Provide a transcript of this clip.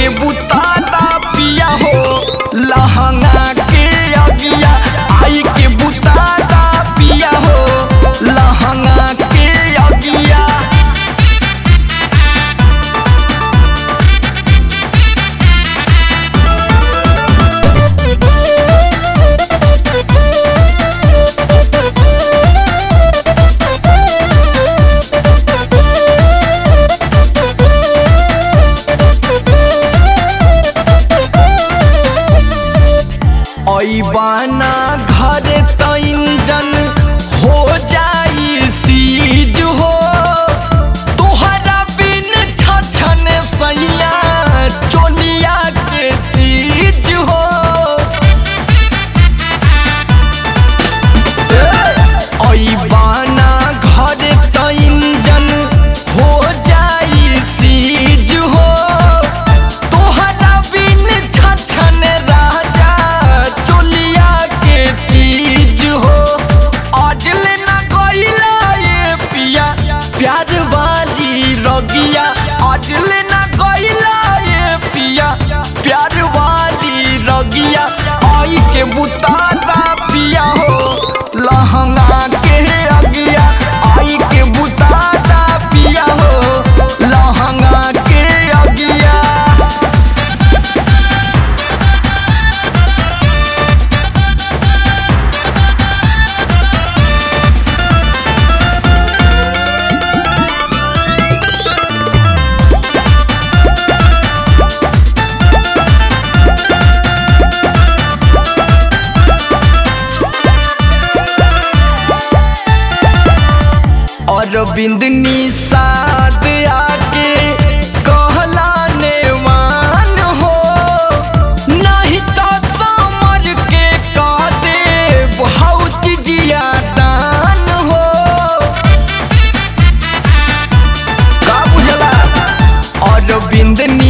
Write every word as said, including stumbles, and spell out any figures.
के बुतादा पिया हो लहंगा के अगिया, आई के बुतादा पिया हो लहंगा के अगिया। अइबाना घर त इंजन हो जाई सीज हो, तोहरा बिन छछन सैया चोलिया के चीज हो। अइबाना घर त इंजन हो जाई सीज हो, तोहरा बिन छछन प्यार वाली रगिया, आज लेना गईला ये पिया प्यार वाली रगिया। आई के बुतादा पिया हो लहंगा के अगिया, आई के बुतादा पिया हो लहंगा के अगिया। अरविंद निषाद आके कहला नेवान हो, नहीं तो समर के कह दे बहुत जियादान हो। का बुझला अरविंद